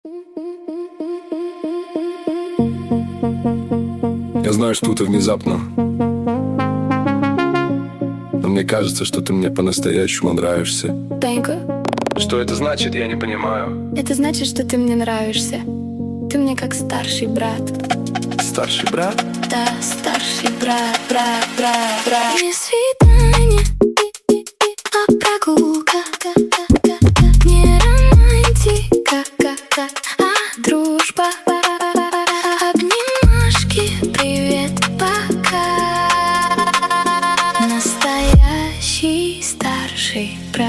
Я знаю, что ты внезапно, но мне кажется, что ты мне по-настоящему нравишься. Тонька, Что это значит, я не понимаю. это значит, что ты мне нравишься. Ты мне как старший брат. Старший брат? Да, старший брат, брат. Не свидание, а прогулка. Не романтика, а дружба. Обнимашки, привет, пока. Настоящий старший брат.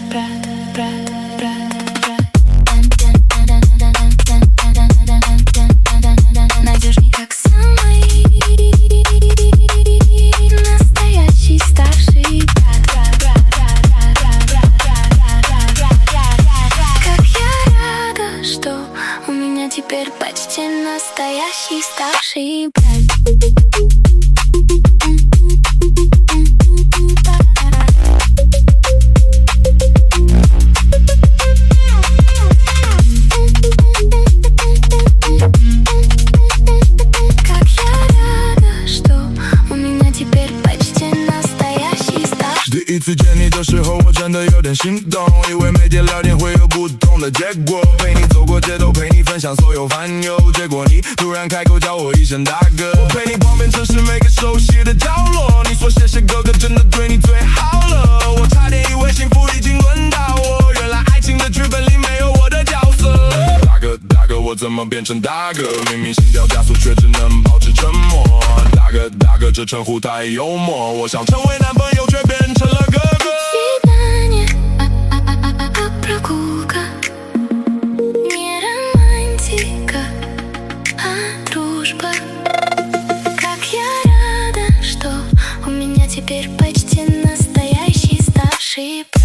Надежней, как самый настоящий старший брат. Как я рада, что у меня теперь почти настоящий старший брат. 第一次见你的时候，我真的有点心动，以为每天聊天会有不同的结果。陪你走过街头，陪你分享所有烦忧，结果你突然开口叫我一声大哥。我陪你逛遍城市每个熟悉的角落，你说谢谢哥哥，真的对你最好了。我差点以为幸福已经轮到我，原来爱情的剧本里没有我的角色。大哥，我怎么变成大哥？明明心跳加速，却只能保持沉默。大哥，这称呼太幽默，我想成为男朋友，却变成了哥哥。 Свидание, прогулка. Не романтика, а дружба. Как я рада, что у меня теперь почти настоящий старший брат.